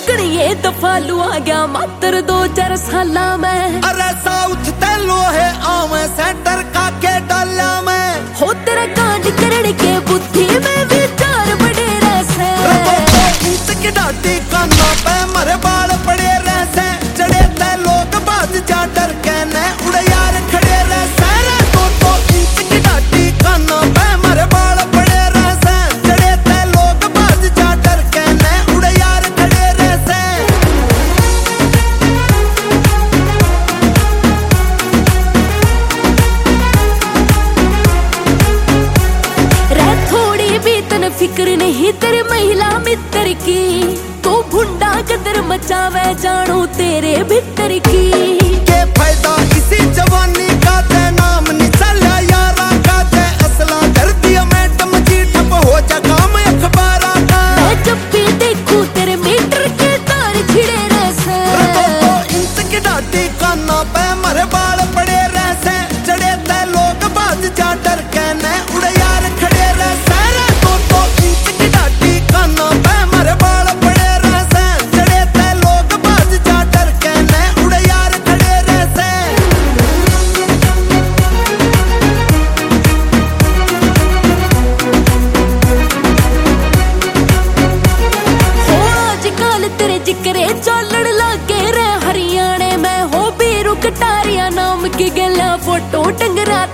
कणिए दफालू आ गया मात्र 2-4 साला में। अरे साउथ ते लोहे आवे सेंटर का के डाला में हो तेरा कांड करने के बुद्धि में विचार बड़े रहसे। ईंट की डाटी कानों पे मरे बाल पड़े रहसे। चढ़े ते लोग बाज जा डर के ने उड़े यार खड़े रहसे। तो ईंट की डाटी कानों पे मरे बाल पड़े रहसे। चढ़े ते लोग बाज जा डर के ने उड़े यार खड़े रहसे। रह थोड़ी भी तन फिक्र नहीं तेरे महिला मित्र की। तू भुंडा कदर मचावे जानू तेरे भीतर की। के फायदा इसी जवानी का ते नाम नहीं चला यारा का ते। असला कर दिया मैडम जी ठप हो जा काम अखबारा का। मैं जब भी देखूं तेरे मीटर के तार छिड़े रहसे। तो ईंट की डाटी कानों पे मरे बाल पड़े रहसे। चढ़े ते लोग बाज जा डर के ने उड़े यार खड़े रहसे। तो ईंट की डाटी कानों पे मरे बाल पड़े रहसे। चढ़े ते लोग बाज जा डर के ने उड़े यार खड़े रहसे। हो आजकल तेरे जिक्रे चलण लागे रे हरियाणे में। हो बीरू कटारिया नाम की गला फोटो टंगरा